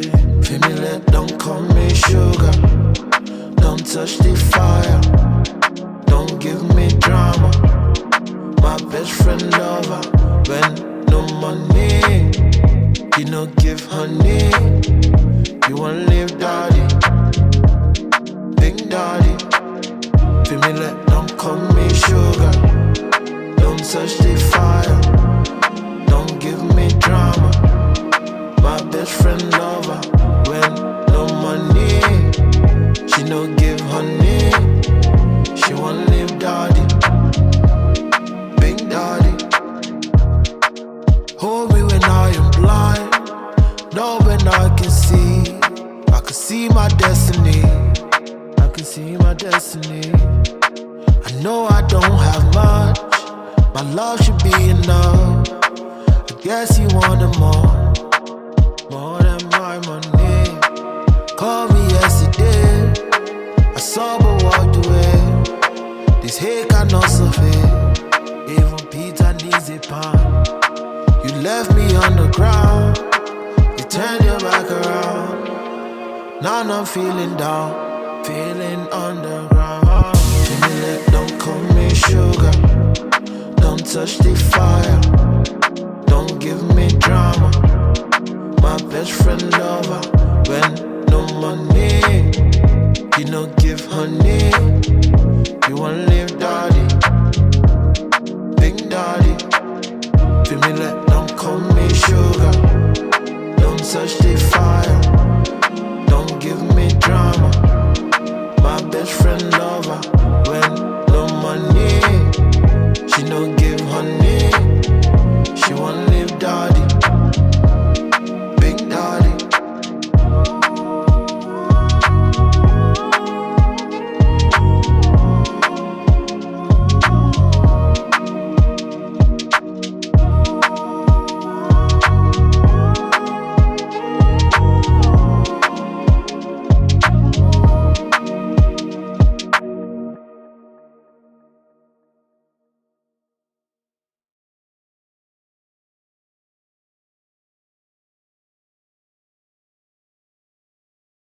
Female, don't call me sugar. Don't touch the fire. Don't give me drama. My best friend lover. When no money, you no give honey. You want live daddy, big daddy. Female, don't call me sugar. Don't touch the fire. Don't give me drama. My best friend lover. When no money, she no give honey. She want live daddy, big daddy. Hold me when I am blind. Know when I can see. I can see my destiny. I can see my destiny. I know I don't have much. My love should be enough. I guess you wanted more than my money. Call me yesterday. I saw but walked away. This hate cannot survive. Even Peter needs a pound. You left me on the ground. You turned your back around. Now I'm feeling down, feeling underground. Female, don't call me sugar. Don't touch the fire. Don't give me drama. My best friend lover. When no money, you no give honey.